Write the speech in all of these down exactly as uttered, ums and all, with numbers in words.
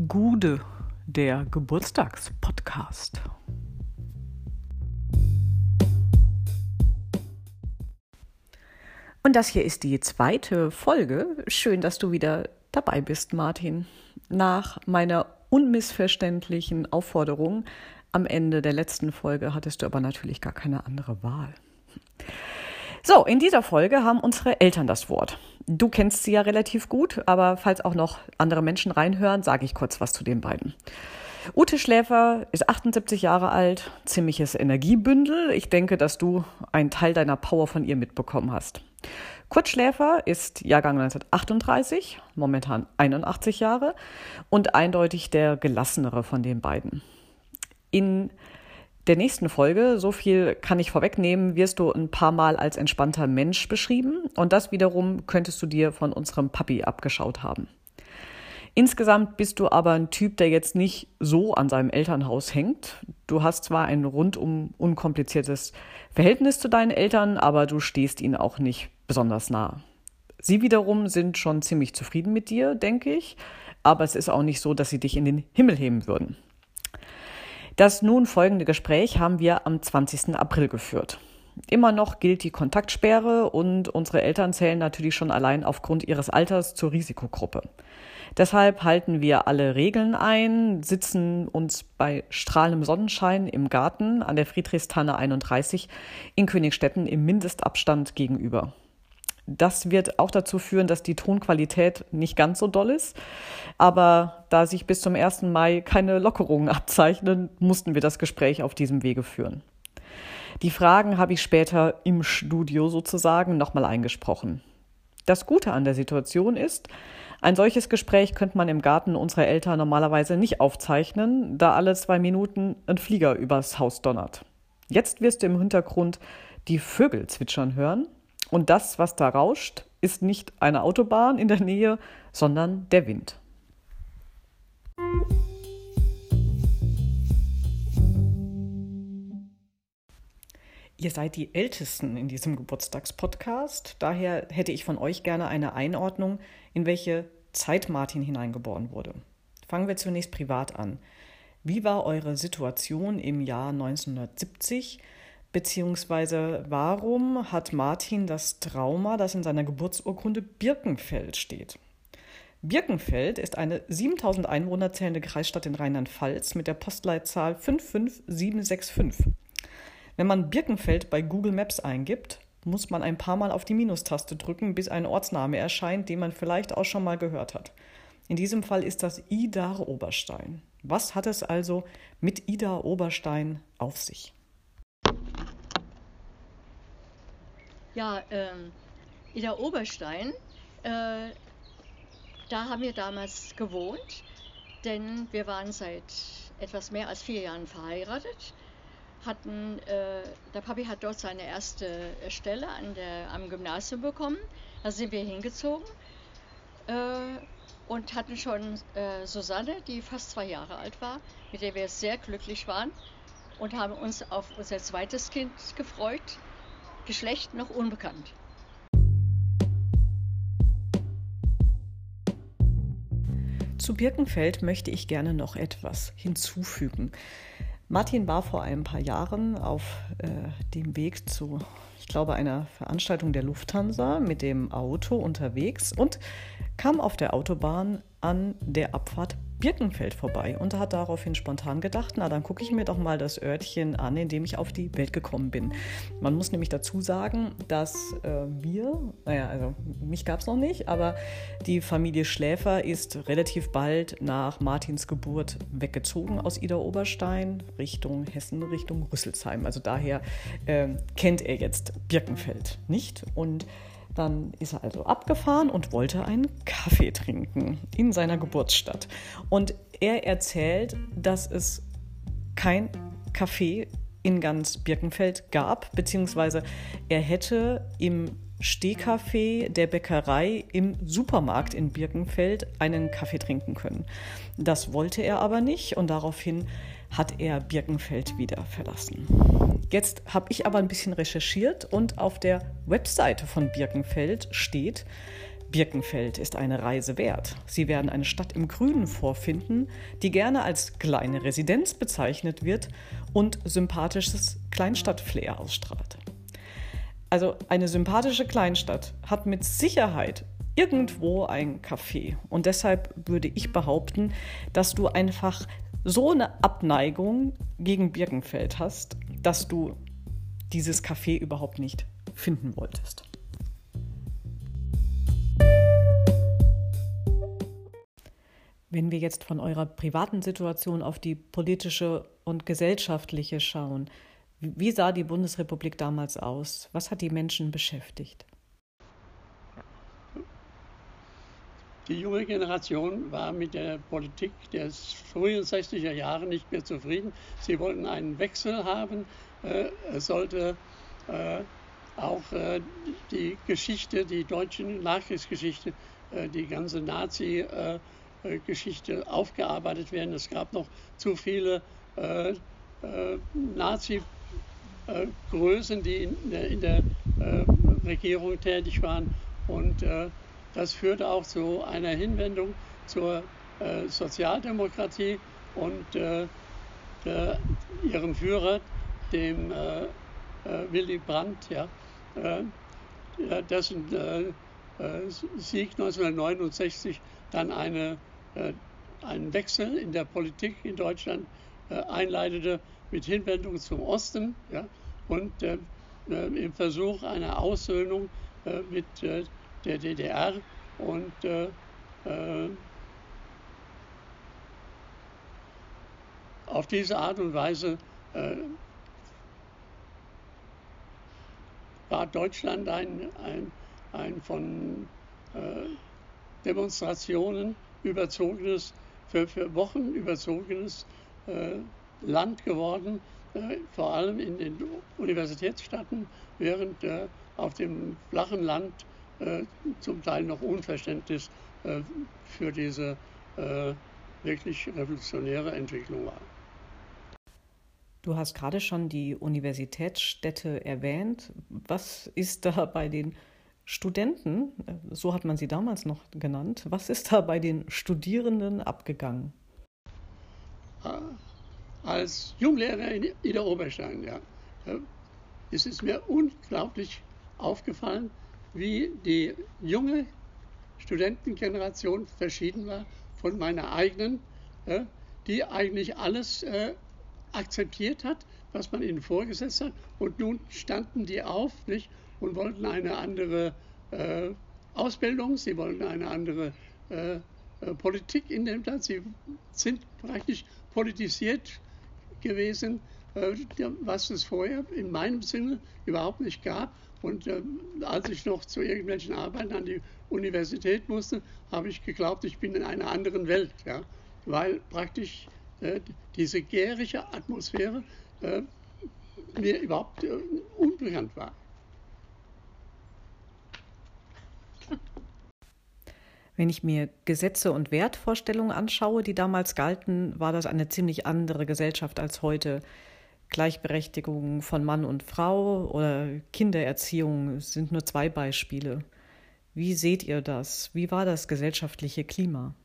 Gude, der Geburtstagspodcast. Und das hier ist die zweite Folge. Schön, dass du wieder dabei bist, Martin. Nach meiner unmissverständlichen Aufforderung am Ende der letzten Folge hattest du aber natürlich gar keine andere Wahl. So, in dieser Folge haben unsere Eltern das Wort. Du kennst sie ja relativ gut, aber falls auch noch andere Menschen reinhören, sage ich kurz was zu den beiden. Ute Schläfer ist achtundsiebzig Jahre alt, ziemliches Energiebündel. Ich denke, dass du einen Teil deiner Power von ihr mitbekommen hast. Kurt Schläfer ist Jahrgang neunzehnhundertachtunddreißig, momentan einundachtzig Jahre und eindeutig der gelassenere von den beiden. In der nächsten Folge, so viel kann ich vorwegnehmen, wirst du ein paar Mal als entspannter Mensch beschrieben und das wiederum könntest du dir von unserem Papi abgeschaut haben. Insgesamt bist du aber ein Typ, der jetzt nicht so an seinem Elternhaus hängt. Du hast zwar ein rundum unkompliziertes Verhältnis zu deinen Eltern, aber du stehst ihnen auch nicht besonders nah. Sie wiederum sind schon ziemlich zufrieden mit dir, denke ich, aber es ist auch nicht so, dass sie dich in den Himmel heben würden. Das nun folgende Gespräch haben wir am zwanzigsten April geführt. Immer noch gilt die Kontaktsperre und unsere Eltern zählen natürlich schon allein aufgrund ihres Alters zur Risikogruppe. Deshalb halten wir alle Regeln ein, sitzen uns bei strahlendem Sonnenschein im Garten an der Friedrichstanne einunddreißig in Königstetten im Mindestabstand gegenüber. Das wird auch dazu führen, dass die Tonqualität nicht ganz so doll ist. Aber da sich bis zum ersten Mai keine Lockerungen abzeichnen, mussten wir das Gespräch auf diesem Wege führen. Die Fragen habe ich später im Studio sozusagen nochmal eingesprochen. Das Gute an der Situation ist, ein solches Gespräch könnte man im Garten unserer Eltern normalerweise nicht aufzeichnen, da alle zwei Minuten ein Flieger übers Haus donnert. Jetzt wirst du im Hintergrund die Vögel zwitschern hören. Und das, was da rauscht, ist nicht eine Autobahn in der Nähe, sondern der Wind. Ihr seid die Ältesten in diesem Geburtstagspodcast. Daher hätte ich von euch gerne eine Einordnung, in welche Zeit Martin hineingeboren wurde. Fangen wir zunächst privat an. Wie war eure Situation im Jahr neunzehnhundertsiebzig? Beziehungsweise warum hat Martin das Trauma, das in seiner Geburtsurkunde Birkenfeld steht? Birkenfeld ist eine siebentausend Einwohner zählende Kreisstadt in Rheinland-Pfalz mit der Postleitzahl fünf fünf sieben sechs fünf. Wenn man Birkenfeld bei Google Maps eingibt, muss man ein paar Mal auf die Minustaste drücken, bis ein Ortsname erscheint, den man vielleicht auch schon mal gehört hat. In diesem Fall ist das Idar-Oberstein. Was hat es also mit Idar-Oberstein auf sich? Ja, ähm, Idar Oberstein, äh, da haben wir damals gewohnt, denn wir waren seit etwas mehr als vier Jahren verheiratet, hatten, äh, der Papi hat dort seine erste Stelle an der, am Gymnasium bekommen, da sind wir hingezogen äh, und hatten schon äh, Susanne, die fast zwei Jahre alt war, mit der wir sehr glücklich waren und haben uns auf unser zweites Kind gefreut. Geschlecht noch unbekannt. Zu Birkenfeld möchte ich gerne noch etwas hinzufügen. Martin war vor ein paar Jahren auf äh, dem Weg zu, ich glaube, einer Veranstaltung der Lufthansa mit dem Auto unterwegs und kam auf der Autobahn an der Abfahrt Birkenfeld vorbei und hat daraufhin spontan gedacht, na dann gucke ich mir doch mal das Örtchen an, in dem ich auf die Welt gekommen bin. Man muss nämlich dazu sagen, dass äh, wir, naja, also mich gab es noch nicht, aber die Familie Schläfer ist relativ bald nach Martins Geburt weggezogen aus Idar-Oberstein Richtung Hessen, Richtung Rüsselsheim. Also daher äh, kennt er jetzt Birkenfeld nicht und dann ist er also abgefahren und wollte einen Kaffee trinken in seiner Geburtsstadt. Und er erzählt, dass es kein Café in ganz Birkenfeld gab, beziehungsweise er hätte im Stehcafé der Bäckerei im Supermarkt in Birkenfeld einen Kaffee trinken können. Das wollte er aber nicht und daraufhin hat er Birkenfeld wieder verlassen. Jetzt habe ich aber ein bisschen recherchiert und auf der Webseite von Birkenfeld steht, Birkenfeld ist eine Reise wert. Sie werden eine Stadt im Grünen vorfinden, die gerne als kleine Residenz bezeichnet wird und sympathisches Kleinstadt-Flair ausstrahlt. Also eine sympathische Kleinstadt hat mit Sicherheit irgendwo ein Café. Und deshalb würde ich behaupten, dass du einfach so eine Abneigung gegen Birkenfeld hast, dass du dieses Café überhaupt nicht finden wolltest. Wenn wir jetzt von eurer privaten Situation auf die politische und gesellschaftliche schauen, wie sah die Bundesrepublik damals aus? Was hat die Menschen beschäftigt? Die junge Generation war mit der Politik der frühen sechziger Jahre nicht mehr zufrieden. Sie wollten einen Wechsel haben. Es sollte auch die Geschichte, die deutsche Nachkriegsgeschichte, die ganze Nazi- Geschichte aufgearbeitet werden. Es gab noch zu viele äh, äh, Nazi-Größen, äh, die in der, in der äh, Regierung tätig waren. Und äh, das führte auch zu einer Hinwendung zur äh, Sozialdemokratie und äh, der, ihrem Führer, dem äh, äh, Willy Brandt, ja, äh, dessen äh, Sieg neunzehnhundertneunundsechzig dann eine einen Wechsel in der Politik in Deutschland äh, einleitete mit Hinwendung zum Osten, ja, und äh, im Versuch einer Aussöhnung äh, mit äh, der D D R. Und äh, äh, auf diese Art und Weise äh, war Deutschland ein, ein, ein von äh, Demonstrationen überzogenes, für, für Wochen überzogenes äh, Land geworden, äh, vor allem in den Universitätsstädten, während äh, auf dem flachen Land äh, zum Teil noch Unverständnis äh, für diese äh, wirklich revolutionäre Entwicklung war. Du hast gerade schon die Universitätsstädte erwähnt. Was ist da bei den Studenten, so hat man sie damals noch genannt, was ist da bei den Studierenden abgegangen? Als Junglehrer in Ida Oberstein, ja, ist es mir unglaublich aufgefallen, wie die junge Studentengeneration verschieden war von meiner eigenen, die eigentlich alles akzeptiert hat, was man ihnen vorgesetzt hat. Und nun standen die auf, nicht, und wollten eine andere äh, Ausbildung, sie wollten eine andere äh, äh, Politik in dem Land. Sie sind praktisch politisiert gewesen, äh, was es vorher in meinem Sinne überhaupt nicht gab. Und äh, als ich noch zu irgendwelchen Arbeiten an die Universität musste, habe ich geglaubt, ich bin in einer anderen Welt, ja, weil praktisch äh, diese gärige Atmosphäre äh, mir überhaupt äh, unbekannt war. Wenn ich mir Gesetze und Wertvorstellungen anschaue, die damals galten, war das eine ziemlich andere Gesellschaft als heute. Gleichberechtigung von Mann und Frau oder Kindererziehung sind nur zwei Beispiele. Wie seht ihr das? Wie war das gesellschaftliche Klima?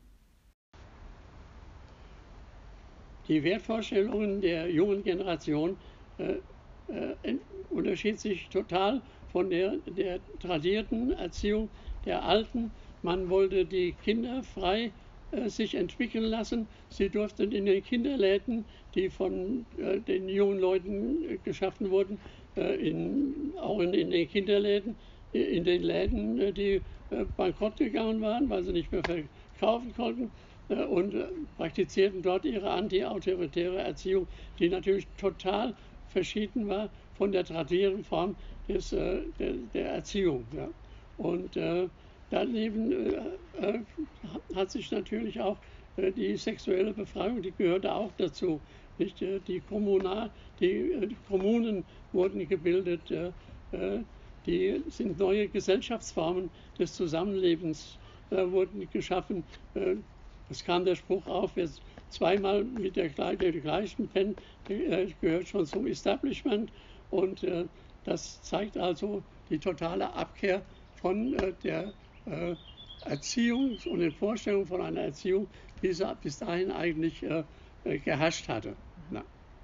Die Wertvorstellungen der jungen Generation äh, äh, unterschieden sich total von der, der tradierten Erziehung der Alten. Man wollte die Kinder frei äh, sich entwickeln lassen. Sie durften in den Kinderläden, die von äh, den jungen Leuten äh, geschaffen wurden, äh, in, auch in, in den Kinderläden, in den Läden, äh, die äh, bankrott gegangen waren, weil sie nicht mehr verkaufen konnten, äh, und äh, praktizierten dort ihre anti-autoritäre Erziehung, die natürlich total verschieden war von der tradierten Form des, äh, der, der Erziehung. Ja. Und äh, daneben äh, hat sich natürlich auch äh, die sexuelle Befreiung, die gehörte auch dazu. Nicht? Die, Kommunal, die, die Kommunen wurden gebildet, äh, die sind neue Gesellschaftsformen des Zusammenlebens äh, wurden geschaffen. Äh, es kam der Spruch auf, wer zweimal mit der, der gleichen Pen äh, gehört schon zum Establishment. Und äh, das zeigt also die totale Abkehr von äh, der äh, Erziehung und den Vorstellungen von einer Erziehung, wie sie bis dahin eigentlich äh, geherrscht hatte. Na.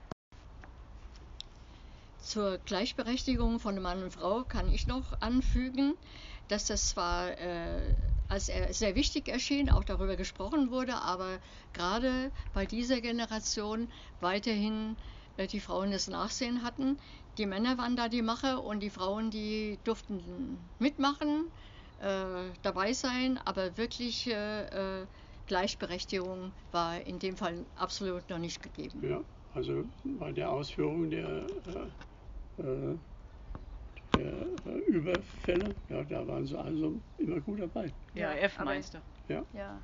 Zur Gleichberechtigung von Mann und Frau kann ich noch anfügen, dass das zwar äh, als er sehr wichtig erschien, auch darüber gesprochen wurde, aber gerade bei dieser Generation weiterhin äh, die Frauen das Nachsehen hatten. Die Männer waren da die Macher und die Frauen, die durften mitmachen, äh, dabei sein, aber wirklich äh, äh, Gleichberechtigung war in dem Fall absolut noch nicht gegeben. Ja, also bei der Ausführung der, äh, äh, der äh, Überfälle, ja, da waren sie also immer gut dabei. Ja, F-Meister. Ja. Ja.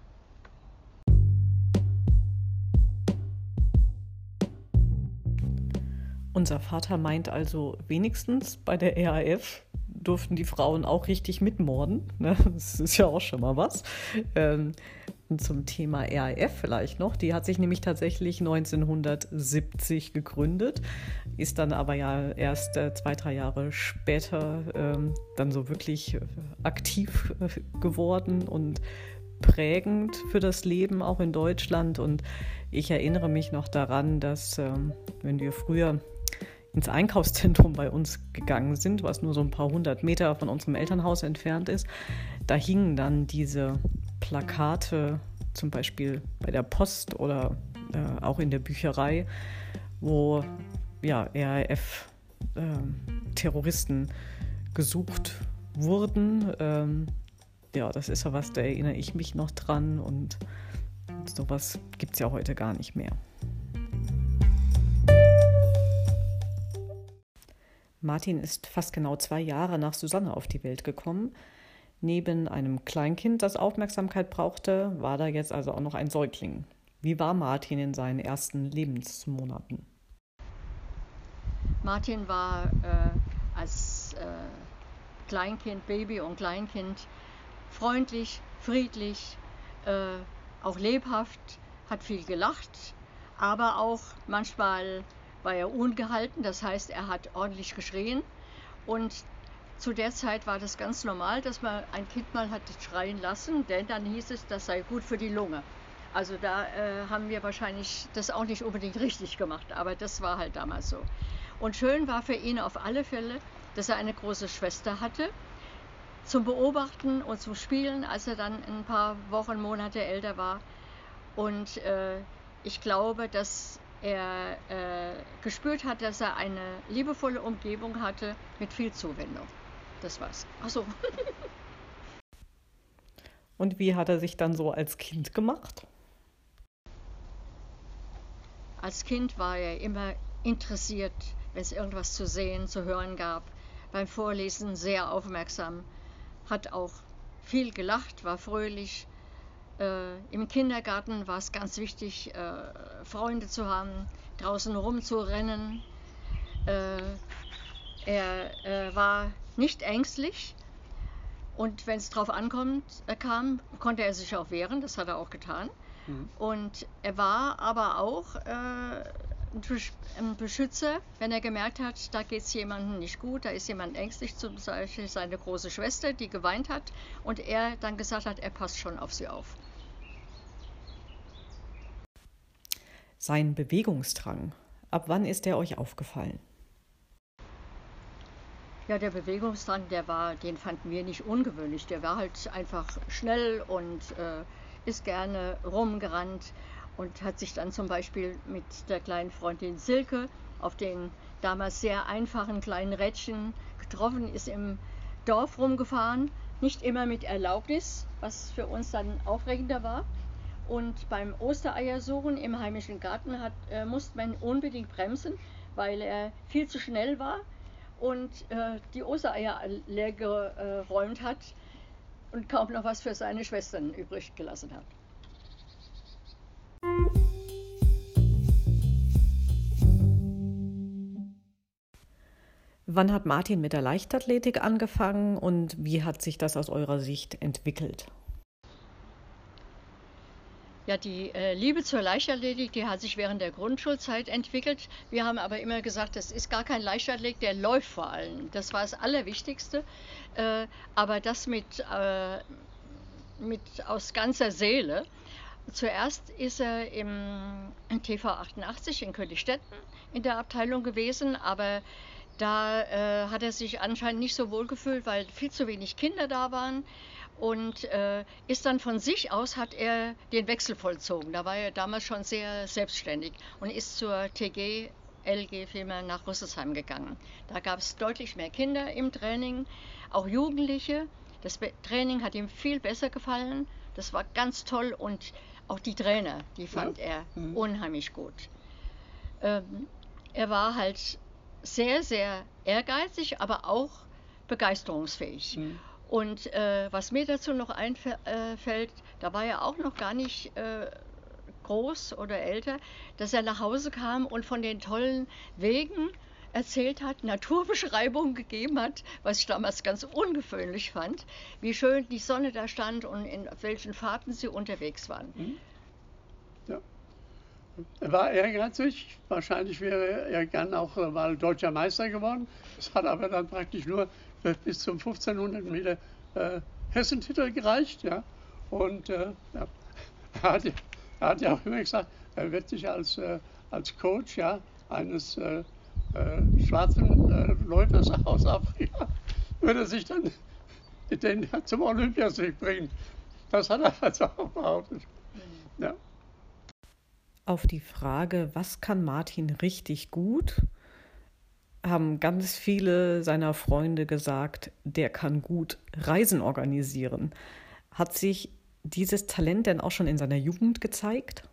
Unser Vater meint also, wenigstens bei der R A F durften die Frauen auch richtig mitmorden. Ne? Das ist ja auch schon mal was. Ähm, und zum Thema R A F vielleicht noch. Die hat sich nämlich tatsächlich neunzehnhundertsiebzig gegründet, ist dann aber ja erst äh, zwei, drei Jahre später ähm, dann so wirklich äh, aktiv äh, geworden und prägend für das Leben auch in Deutschland. Und ich erinnere mich noch daran, dass ähm, wenn wir früher ins Einkaufszentrum bei uns gegangen sind, was nur so ein paar hundert Meter von unserem Elternhaus entfernt ist, da hingen dann diese Plakate, zum Beispiel bei der Post oder äh, auch in der Bücherei, wo ja, R A F-Terroristen äh, gesucht wurden. Ähm, ja, das ist ja was, da erinnere ich mich noch dran, und sowas gibt es ja heute gar nicht mehr. Martin ist fast genau zwei Jahre nach Susanne auf die Welt gekommen. Neben einem Kleinkind, das Aufmerksamkeit brauchte, war da jetzt also auch noch ein Säugling. Wie war Martin in seinen ersten Lebensmonaten? Martin war äh, als äh, Kleinkind, Baby und Kleinkind freundlich, friedlich, äh, auch lebhaft, hat viel gelacht, aber auch manchmal war er ungehalten, das heißt, er hat ordentlich geschrien, und zu der Zeit war das ganz normal, dass man ein Kind mal hat schreien lassen, denn dann hieß es, das sei gut für die Lunge. Also da äh, haben wir wahrscheinlich das auch nicht unbedingt richtig gemacht, aber das war halt damals so. Und schön war für ihn auf alle Fälle, dass er eine große Schwester hatte, zum Beobachten und zum Spielen, als er dann ein paar Wochen, Monate älter war. Und äh, ich glaube, dass er äh, gespürt hat, dass er eine liebevolle Umgebung hatte mit viel Zuwendung. Das war's. Ach so. Und wie hat er sich dann so als Kind gemacht? Als Kind war er immer interessiert, wenn es irgendwas zu sehen, zu hören gab. Beim Vorlesen sehr aufmerksam, hat auch viel gelacht, war fröhlich. Äh, Im Kindergarten war es ganz wichtig, äh, Freunde zu haben, draußen rumzurennen. Äh, er äh, war nicht ängstlich, und wenn es drauf ankommt, äh, kam, konnte er sich auch wehren, das hat er auch getan. Mhm. Und er war aber auch äh, ein Beschützer, wenn er gemerkt hat, da geht es jemandem nicht gut, da ist jemand ängstlich, zum Beispiel seine große Schwester, die geweint hat, und er dann gesagt hat, er passt schon auf sie auf. Sein Bewegungsdrang, ab wann ist er euch aufgefallen? Ja, der Bewegungsdrang, der war, den fanden wir nicht ungewöhnlich. Der war halt einfach schnell und äh, ist gerne rumgerannt und hat sich dann zum Beispiel mit der kleinen Freundin Silke auf den damals sehr einfachen kleinen Rädchen getroffen, ist im Dorf rumgefahren, nicht immer mit Erlaubnis, was für uns dann aufregender war. Und beim Ostereiersuchen im heimischen Garten hat, äh, musste man unbedingt bremsen, weil er viel zu schnell war und äh, die Ostereier leer geräumt hat und kaum noch was für seine Schwestern übrig gelassen hat. Wann hat Martin mit der Leichtathletik angefangen und wie hat sich das aus eurer Sicht entwickelt? Ja, die äh, Liebe zur Leichtathletik, die hat sich während der Grundschulzeit entwickelt. Wir haben aber immer gesagt, das ist gar kein Leichtathlet, der läuft vor allem. Das war das Allerwichtigste. Äh, aber das mit, äh, mit aus ganzer Seele. Zuerst ist er im T V achtundachtzig in Königsstetten in der Abteilung gewesen, aber da äh, hat er sich anscheinend nicht so wohl gefühlt, weil viel zu wenig Kinder da waren. Und äh, ist dann von sich aus, hat er den Wechsel vollzogen. Da war er damals schon sehr selbstständig und ist zur T G L G-Firma nach Rüsselsheim gegangen. Da gab es deutlich mehr Kinder im Training, auch Jugendliche. Das Training hat ihm viel besser gefallen. Das war ganz toll und auch die Trainer, die fand ja. er mhm. unheimlich gut. Ähm, er war halt sehr, sehr ehrgeizig, aber auch begeisterungsfähig. Mhm. Und äh, was mir dazu noch einfällt, da war er auch noch gar nicht äh, groß oder älter, dass er nach Hause kam und von den tollen Wegen erzählt hat, Naturbeschreibungen gegeben hat, was ich damals ganz ungewöhnlich fand, wie schön die Sonne da stand und in welchen Fahrten sie unterwegs waren. Mhm. Ja. Er war ehrgeizig, wahrscheinlich wäre er gern auch mal deutscher Meister geworden. Es hat aber dann praktisch nur bis zum fünfzehnhundert Meter äh, Hessentitel gereicht. Ja. Und äh, ja. er, hat, er hat ja auch immer gesagt, er wird sich als, äh, als Coach ja, eines äh, äh, schwarzen äh, Leutnants aus Afrika, würde sich dann den zum Olympiasieg bringen. Das hat er also auch behauptet. Ja. Auf die Frage, was kann Martin richtig gut, haben ganz viele seiner Freunde gesagt, der kann gut Reisen organisieren. Hat sich dieses Talent denn auch schon in seiner Jugend gezeigt?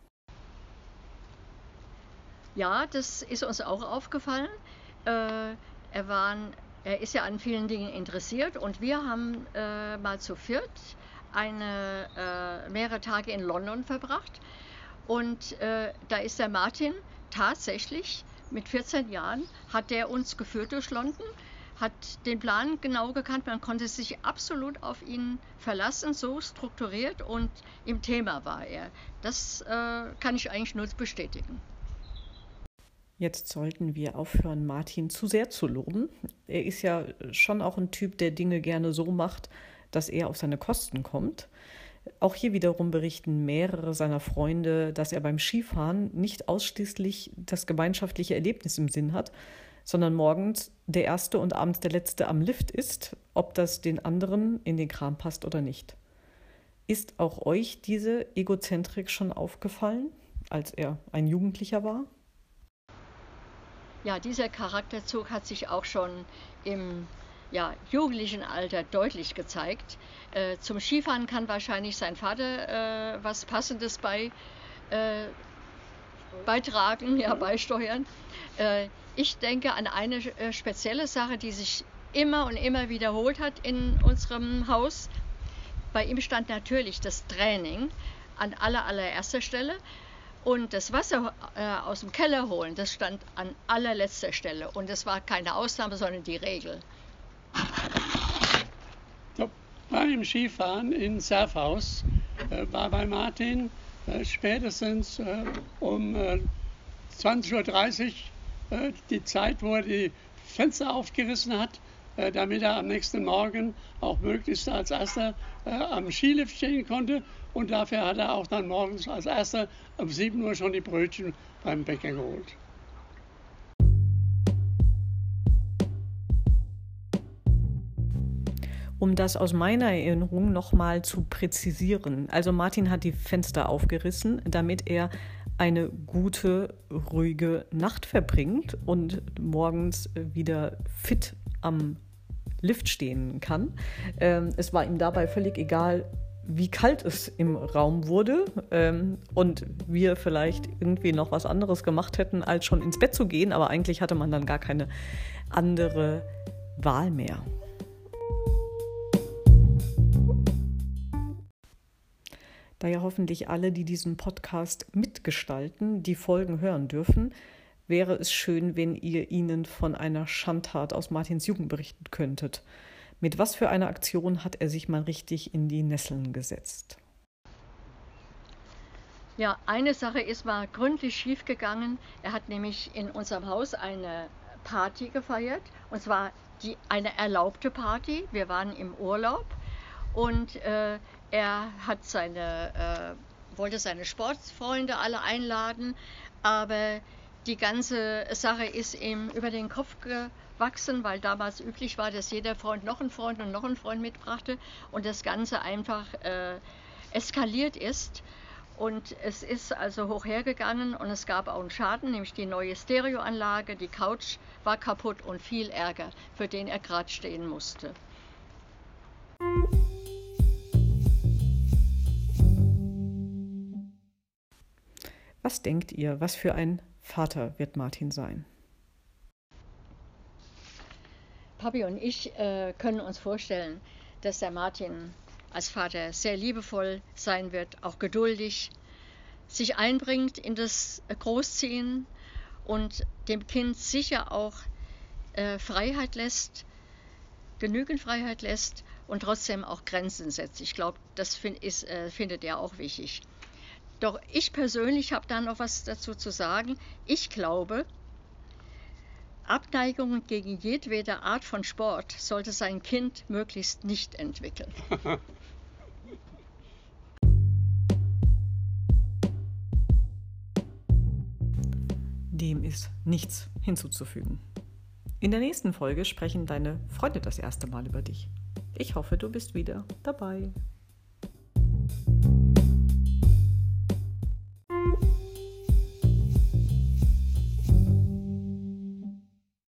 Ja, das ist uns auch aufgefallen. Äh, er, war, er ist ja an vielen Dingen interessiert und wir haben äh, mal zu viert eine, äh, mehrere Tage in London verbracht. Und äh, da ist der Martin tatsächlich mit vierzehn Jahren, hat der uns geführt durch London, hat den Plan genau gekannt, man konnte sich absolut auf ihn verlassen, so strukturiert und im Thema war er. Das äh, kann ich eigentlich nur bestätigen. Jetzt sollten wir aufhören, Martin zu sehr zu loben. Er ist ja schon auch ein Typ, der Dinge gerne so macht, dass er auf seine Kosten kommt. Auch hier wiederum berichten mehrere seiner Freunde, dass er beim Skifahren nicht ausschließlich das gemeinschaftliche Erlebnis im Sinn hat, sondern morgens der Erste und abends der Letzte am Lift ist, ob das den anderen in den Kram passt oder nicht. Ist auch euch diese Egozentrik schon aufgefallen, als er ein Jugendlicher war? Ja, dieser Charakterzug hat sich auch schon im ja, jugendlichen Alter deutlich gezeigt. Äh, zum Skifahren kann wahrscheinlich sein Vater äh, was Passendes bei, äh, beitragen, ja, beisteuern. Äh, ich denke an eine äh, spezielle Sache, die sich immer und immer wiederholt hat in unserem Haus. Bei ihm stand natürlich das Training an aller, allererster Stelle. Und das Wasser äh, aus dem Keller holen, das stand an allerletzter Stelle. Und das war keine Ausnahme, sondern die Regel. So, beim Skifahren in Surfhaus äh, war bei Martin äh, spätestens äh, um äh, zwanzig Uhr dreißig äh, die Zeit, wo er die Fenster aufgerissen hat, äh, damit er am nächsten Morgen auch möglichst als Erster äh, am Skilift stehen konnte. Und dafür hat er auch dann morgens als Erster um sieben Uhr schon die Brötchen beim Bäcker geholt. Um das aus meiner Erinnerung nochmal zu präzisieren. Also Martin hat die Fenster aufgerissen, damit er eine gute, ruhige Nacht verbringt und morgens wieder fit am Lift stehen kann. Ähm, es war ihm dabei völlig egal, wie kalt es im Raum wurde ähm, und wir vielleicht irgendwie noch was anderes gemacht hätten, als schon ins Bett zu gehen. Aber eigentlich hatte man dann gar keine andere Wahl mehr. Da ja hoffentlich alle, die diesen Podcast mitgestalten, die Folgen hören dürfen, wäre es schön, wenn ihr ihnen von einer Schandtat aus Martins Jugend berichten könntet. Mit was für einer Aktion hat er sich mal richtig in die Nesseln gesetzt? Ja, eine Sache ist mal gründlich schiefgegangen. Er hat nämlich in unserem Haus eine Party gefeiert, und zwar die, eine erlaubte Party. Wir waren im Urlaub und äh, er hat seine, äh, wollte seine Sportfreunde alle einladen, aber die ganze Sache ist ihm über den Kopf gewachsen, weil damals üblich war, dass jeder Freund noch einen Freund und noch einen Freund mitbrachte und das Ganze einfach äh, eskaliert ist. Und es ist also hoch hergegangen und es gab auch einen Schaden, nämlich die neue Stereoanlage, die Couch war kaputt und viel Ärger, für den er gerade stehen musste. Was denkt ihr, was für ein Vater wird Martin sein? Papi und ich äh, können uns vorstellen, dass der Martin als Vater sehr liebevoll sein wird, auch geduldig, sich einbringt in das Großziehen und dem Kind sicher auch äh, Freiheit lässt, genügend Freiheit lässt und trotzdem auch Grenzen setzt. Ich glaube, das find, ist, äh, findet er auch wichtig. Doch ich persönlich habe da noch was dazu zu sagen. Ich glaube, Abneigungen gegen jedwede Art von Sport sollte sein Kind möglichst nicht entwickeln. Dem ist nichts hinzuzufügen. In der nächsten Folge sprechen deine Freunde das erste Mal über dich. Ich hoffe, du bist wieder dabei.